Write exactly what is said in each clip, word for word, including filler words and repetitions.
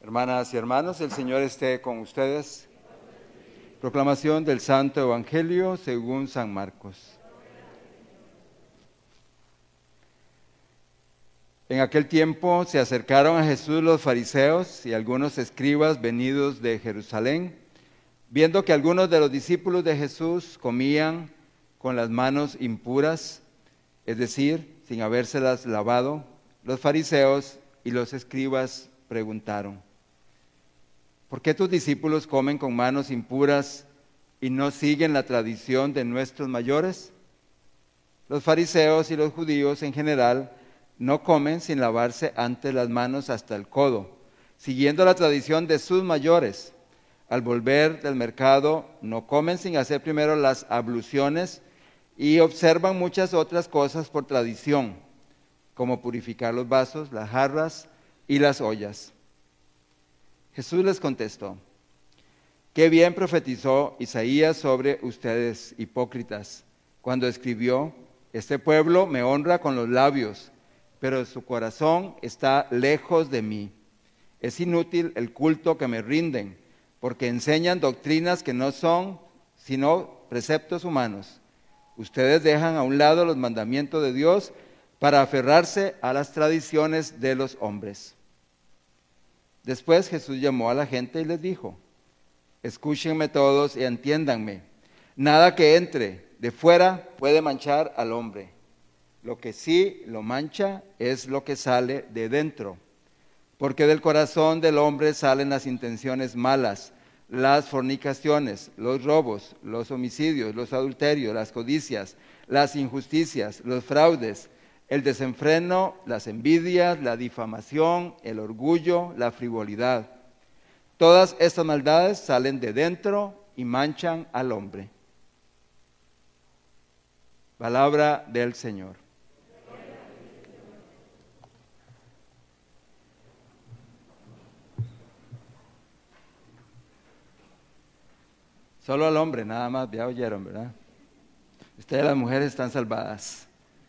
Hermanas y hermanos, el Señor esté con ustedes. Proclamación del Santo Evangelio según San Marcos. En aquel tiempo se acercaron a Jesús los fariseos y algunos escribas venidos de Jerusalén, viendo que algunos de los discípulos de Jesús comían con las manos impuras, es decir, sin habérselas lavado. Los fariseos y los escribas preguntaron: ¿por qué tus discípulos comen con manos impuras y no siguen la tradición de nuestros mayores? Los fariseos y los judíos en general no comen sin lavarse antes las manos hasta el codo, siguiendo la tradición de sus mayores. Al volver del mercado no comen sin hacer primero las abluciones y observan muchas otras cosas por tradición, como purificar los vasos, las jarras y las ollas. Jesús les contestó: qué bien profetizó Isaías sobre ustedes, hipócritas, cuando escribió: este pueblo me honra con los labios, pero su corazón está lejos de mí. Es inútil el culto que me rinden, porque enseñan doctrinas que no son sino preceptos humanos. Ustedes dejan a un lado los mandamientos de Dios para aferrarse a las tradiciones de los hombres. Después Jesús llamó a la gente y les dijo: escúchenme todos y entiéndanme. Nada que entre de fuera puede manchar al hombre. Lo que sí lo mancha es lo que sale de dentro. Porque del corazón del hombre salen las intenciones malas, las fornicaciones, los robos, los homicidios, los adulterios, las codicias, las injusticias, los fraudes, el desenfreno, las envidias, la difamación, el orgullo, la frivolidad. Todas estas maldades salen de dentro y manchan al hombre. Palabra del Señor. Solo al hombre, nada más, ya oyeron, ¿verdad? Ustedes las mujeres están salvadas.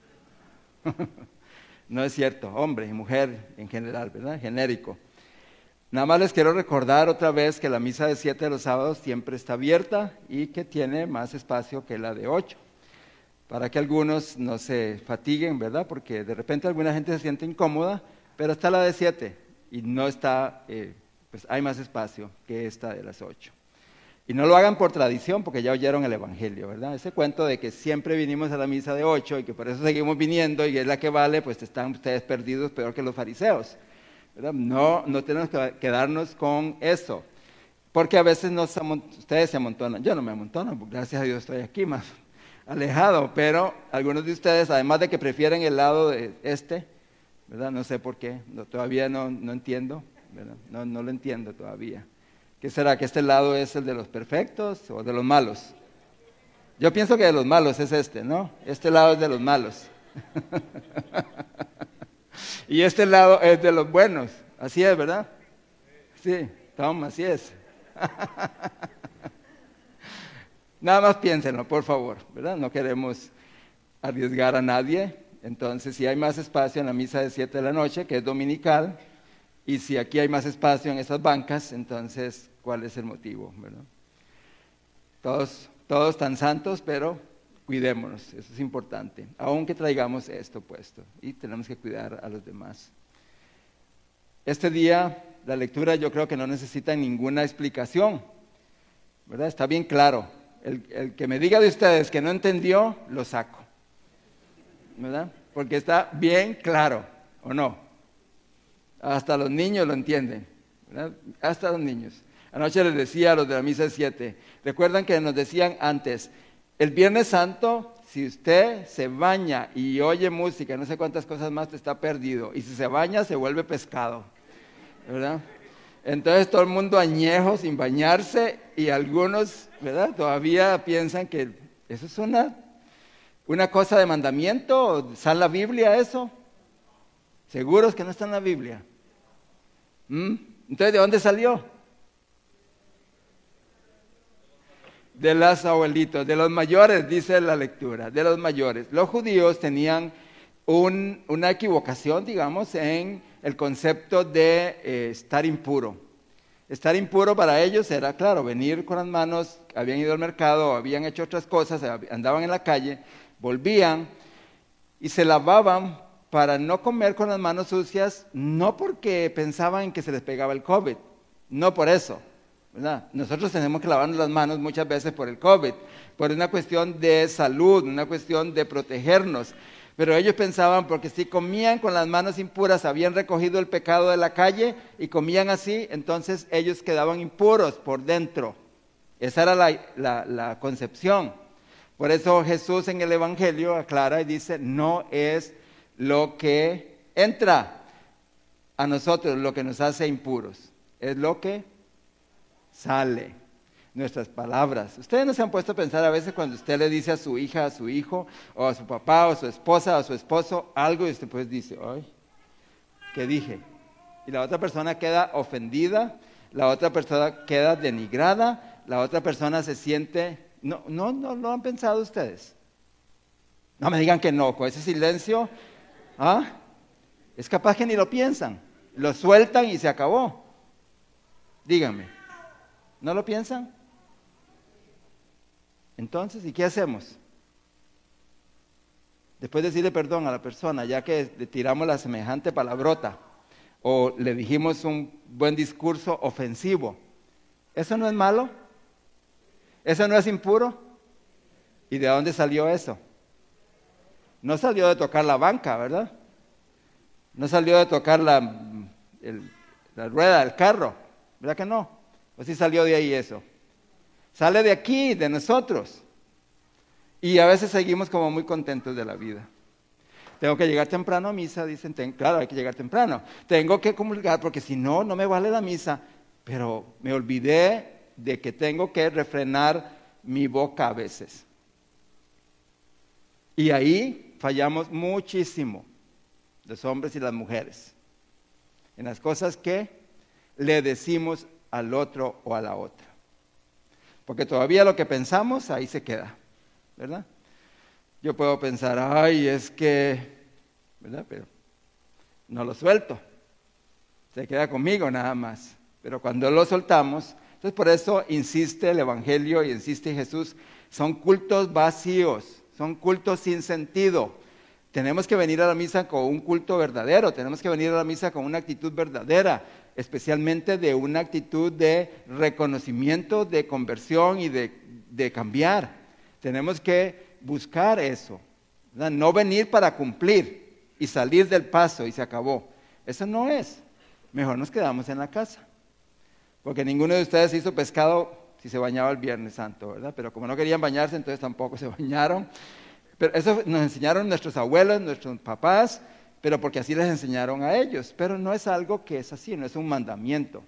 No es cierto, hombre y mujer en general, ¿verdad? Genérico. Nada más les quiero recordar otra vez que la misa de siete de los sábados siempre está abierta y que tiene más espacio que la de ocho, para que algunos no se fatiguen, ¿verdad? Porque de repente alguna gente se siente incómoda, pero está la de siete y no está, eh, pues hay más espacio que esta de las ocho. Y no lo hagan por tradición, porque ya oyeron el Evangelio, ¿verdad? Ese cuento de que siempre vinimos a la misa de ocho y que por eso seguimos viniendo y es la que vale, pues están ustedes perdidos peor que los fariseos, ¿verdad? No, no tenemos que quedarnos con eso, porque a veces nos ustedes se amontonan. Yo no me amontono, porque gracias a Dios estoy aquí más alejado, pero algunos de ustedes, además de que prefieren el lado de este, ¿verdad? No sé por qué, no, todavía no, no entiendo, ¿verdad? No, no lo entiendo todavía. ¿Qué será? ¿Que este lado es el de los perfectos o de los malos? Yo pienso que de los malos es este, ¿no? Este lado es de los malos. Y este lado es de los buenos. Así es, ¿verdad? Sí, Tom, así es. Nada más piénsenlo, por favor, ¿verdad? No queremos arriesgar a nadie. Entonces, si hay más espacio en la misa de siete de la noche, que es dominical, y si aquí hay más espacio en esas bancas, entonces, ¿cuál es el motivo, verdad? Todos, todos tan santos, pero cuidémonos, eso es importante. Aunque traigamos esto puesto, y tenemos que cuidar a los demás. Este día, la lectura yo creo que no necesita ninguna explicación, ¿verdad? Está bien claro. El, el que me diga de ustedes que no entendió, lo saco, ¿verdad? Porque está bien claro, ¿o no? Hasta los niños lo entienden, ¿verdad? Hasta los niños. Anoche les decía a los de la misa de siete, recuerdan que nos decían antes, el Viernes Santo, si usted se baña y oye música, no sé cuántas cosas más, está perdido. Y si se baña, se vuelve pescado, ¿verdad? Entonces todo el mundo añejo sin bañarse y algunos, ¿verdad? Todavía piensan que eso es una, una cosa de mandamiento. ¿Está en la Biblia eso? ¿Seguros que no está en la Biblia? ¿Mm? Entonces, ¿de dónde salió? De los abuelitos, de los mayores, dice la lectura, de los mayores. Los judíos tenían un, una equivocación, digamos, en el concepto de eh, estar impuro. Estar impuro para ellos era, claro, venir con las manos, habían ido al mercado, habían hecho otras cosas, andaban en la calle, volvían y se lavaban para no comer con las manos sucias, no porque pensaban que se les pegaba el COVID, no por eso, ¿verdad? Nosotros tenemos que lavarnos las manos muchas veces por el COVID, por una cuestión de salud, una cuestión de protegernos. Pero ellos pensaban, porque si comían con las manos impuras, habían recogido el pecado de la calle y comían así, entonces ellos quedaban impuros por dentro. Esa era la, la, la concepción. Por eso Jesús en el Evangelio aclara y dice, no es lo que entra a nosotros lo que nos hace impuros, es lo que sale. Nuestras palabras. Ustedes no se han puesto a pensar a veces cuando usted le dice a su hija, a su hijo, o a su papá, o a su esposa, o a su esposo, algo y usted pues dice, ay, ¿qué dije? Y la otra persona queda ofendida, la otra persona queda denigrada, la otra persona se siente, no, no, no lo han pensado ustedes. No me digan que no, con ese silencio, ¿ah? Es capaz que ni lo piensan, lo sueltan y se acabó. Díganme, ¿no lo piensan? Entonces, ¿y qué hacemos? Después de decirle perdón a la persona, ya que le tiramos la semejante palabrota, o le dijimos un buen discurso ofensivo, ¿eso no es malo? ¿Eso no es impuro? ¿Y de dónde salió eso? No salió de tocar la banca, ¿verdad? No salió de tocar la, el, la rueda del carro, ¿verdad que no? ¿O sí salió de ahí eso? Sale de aquí, de nosotros. Y a veces seguimos como muy contentos de la vida. Tengo que llegar temprano a misa, dicen, ten, claro, hay que llegar temprano. Tengo que comulgar porque si no, no me vale la misa. Pero me olvidé de que tengo que refrenar mi boca a veces. Y ahí fallamos muchísimo, los hombres y las mujeres, en las cosas que le decimos al otro o a la otra. Porque todavía lo que pensamos, ahí se queda, ¿verdad? Yo puedo pensar, ay, es que, ¿verdad? Pero no lo suelto, se queda conmigo nada más. Pero cuando lo soltamos, entonces por eso insiste el Evangelio y insiste Jesús, son cultos vacíos, son cultos sin sentido. Tenemos que venir a la misa con un culto verdadero, tenemos que venir a la misa con una actitud verdadera, especialmente de una actitud de reconocimiento, de conversión y de, de cambiar. Tenemos que buscar eso, ¿verdad? No venir para cumplir y salir del paso y se acabó. Eso no es. Mejor nos quedamos en la casa. Porque ninguno de ustedes hizo pescado si se bañaba el Viernes Santo, ¿verdad? Pero como no querían bañarse, entonces tampoco se bañaron. Pero eso nos enseñaron nuestros abuelos, nuestros papás, pero porque así les enseñaron a ellos. Pero no es algo que es así, no es un mandamiento.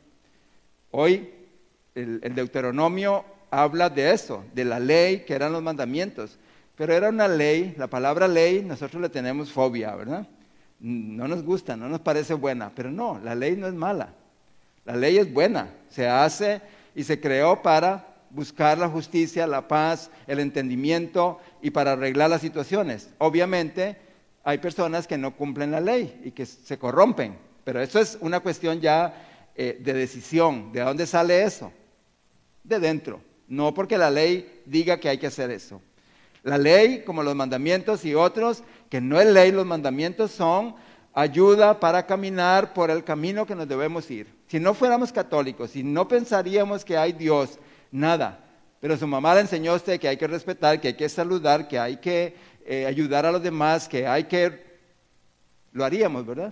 Hoy el, el Deuteronomio habla de eso, de la ley, que eran los mandamientos. Pero era una ley, la palabra ley, nosotros le tenemos fobia, ¿verdad? No nos gusta, no nos parece buena, pero no, la ley no es mala. La ley es buena, se hace y se creó para buscar la justicia, la paz, el entendimiento y para arreglar las situaciones. Obviamente hay personas que no cumplen la ley y que se corrompen, pero eso es una cuestión ya eh, de decisión. ¿De dónde sale eso? De dentro, no porque la ley diga que hay que hacer eso. La ley, como los mandamientos y otros, que no es ley, los mandamientos son ayuda para caminar por el camino que nos debemos ir. Si no fuéramos católicos, si no pensaríamos que hay Dios, nada. Pero su mamá le enseñó a usted que hay que respetar, que hay que saludar, que hay que eh, ayudar a los demás, que hay que... Lo haríamos, ¿verdad?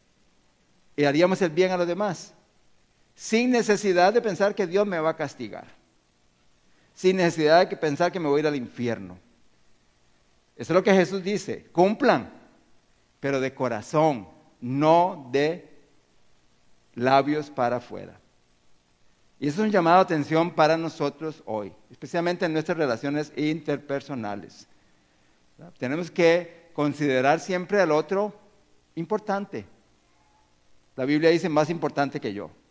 Y haríamos el bien a los demás. Sin necesidad de pensar que Dios me va a castigar. Sin necesidad de pensar que me voy a ir al infierno. Eso es lo que Jesús dice. Cumplan, pero de corazón, no de labios para afuera. Y eso es un llamado de atención para nosotros hoy, especialmente en nuestras relaciones interpersonales. ¿Verdad? Tenemos que considerar siempre al otro importante. La Biblia dice más importante que yo.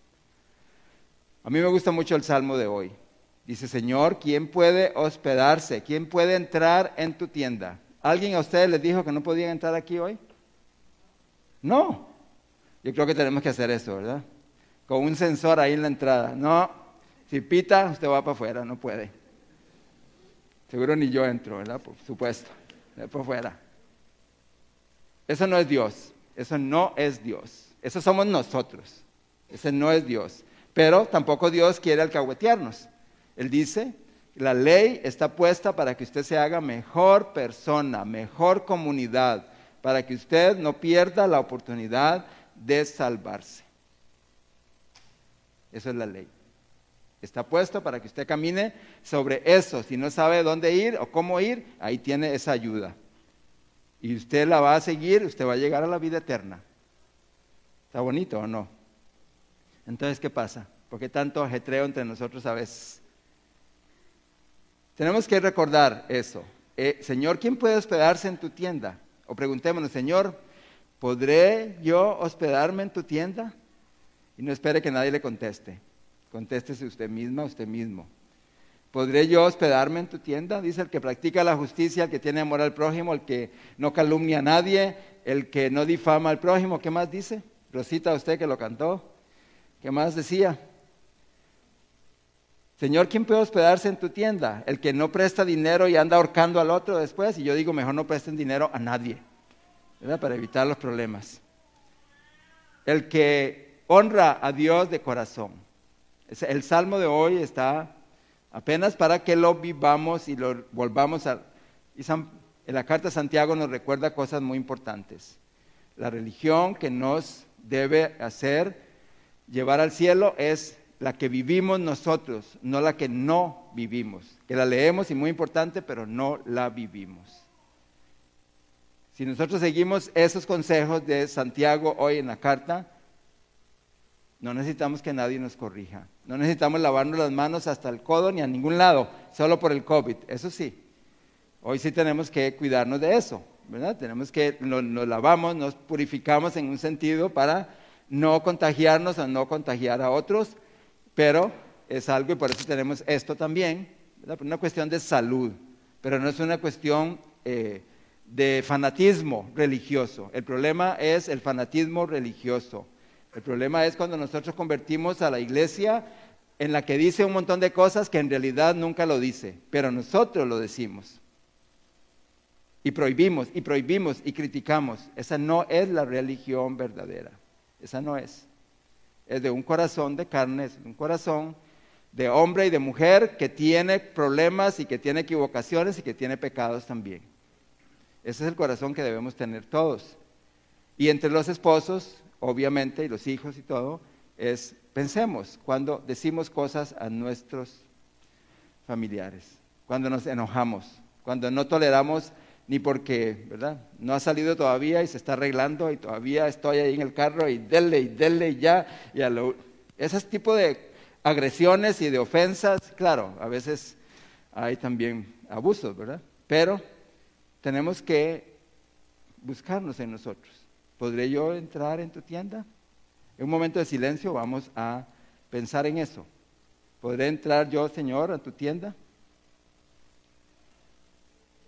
A mí me gusta mucho el Salmo de hoy. Dice, Señor, ¿quién puede hospedarse? ¿Quién puede entrar en tu tienda? ¿Alguien a ustedes les dijo que no podían entrar aquí hoy? No. Yo creo que tenemos que hacer eso, ¿verdad? Con un sensor ahí en la entrada. No, si pita, usted va para afuera, no puede. Seguro ni yo entro, ¿verdad? Por supuesto, por fuera. Eso no es Dios, eso no es Dios. Eso somos nosotros, ese no es Dios. Pero tampoco Dios quiere alcahuetearnos. Él dice, la ley está puesta para que usted se haga mejor persona, mejor comunidad, para que usted no pierda la oportunidad de salvarse. Eso es la ley. Está puesto para que usted camine sobre eso. Si no sabe dónde ir o cómo ir, ahí tiene esa ayuda. Y usted la va a seguir, usted va a llegar a la vida eterna. ¿Está bonito o no? Entonces, ¿qué pasa? ¿Por qué tanto ajetreo entre nosotros a veces? Tenemos que recordar eso. Eh, Señor, ¿quién puede hospedarse en tu tienda? O preguntémonos, Señor, ¿podré yo hospedarme en tu tienda? Y no espere que nadie le conteste. Contéstese usted misma, usted mismo. ¿Podré yo hospedarme en tu tienda? Dice el que practica la justicia, el que tiene amor al prójimo, el que no calumnia a nadie, el que no difama al prójimo. ¿Qué más dice? Rosita, usted que lo cantó. ¿Qué más decía? Señor, ¿quién puede hospedarse en tu tienda? El que no presta dinero y anda ahorcando al otro después. Y yo digo, mejor no presten dinero a nadie, ¿verdad? Para evitar los problemas. El que honra a Dios de corazón. El salmo de hoy está apenas para que lo vivamos y lo volvamos a... Y San, en la carta de Santiago nos recuerda cosas muy importantes. La religión que nos debe hacer llevar al cielo es la que vivimos nosotros, no la que no vivimos. Que la leemos y muy importante, pero no la vivimos. Si nosotros seguimos esos consejos de Santiago hoy en la carta, no necesitamos que nadie nos corrija. No necesitamos lavarnos las manos hasta el codo ni a ningún lado, solo por el COVID. Eso sí, hoy sí tenemos que cuidarnos de eso, ¿verdad? Tenemos que, nos, nos lavamos, nos purificamos en un sentido para no contagiarnos o no contagiar a otros, pero es algo y por eso tenemos esto también, ¿verdad? Una cuestión de salud, pero no es una cuestión eh, de fanatismo religioso. El problema es el fanatismo religioso. El problema es cuando nosotros convertimos a la iglesia en la que dice un montón de cosas que en realidad nunca lo dice, pero nosotros lo decimos. Y prohibimos, y prohibimos, y criticamos. Esa no es la religión verdadera. Esa no es. Es de un corazón de carne, es un corazón de hombre y de mujer que tiene problemas y que tiene equivocaciones y que tiene pecados también. Ese es el corazón que debemos tener todos. Y entre los esposos, obviamente, y los hijos y todo, es, pensemos, cuando decimos cosas a nuestros familiares, cuando nos enojamos, cuando no toleramos ni porque, ¿verdad? No ha salido todavía y se está arreglando y todavía estoy ahí en el carro y dele y dele y ya. Y a lo, ese tipo de agresiones y de ofensas, claro, a veces hay también abusos, ¿verdad? Pero tenemos que buscarnos en nosotros. ¿Podré yo entrar en tu tienda? En un momento de silencio vamos a pensar en eso. ¿Podré entrar yo, Señor, a tu tienda?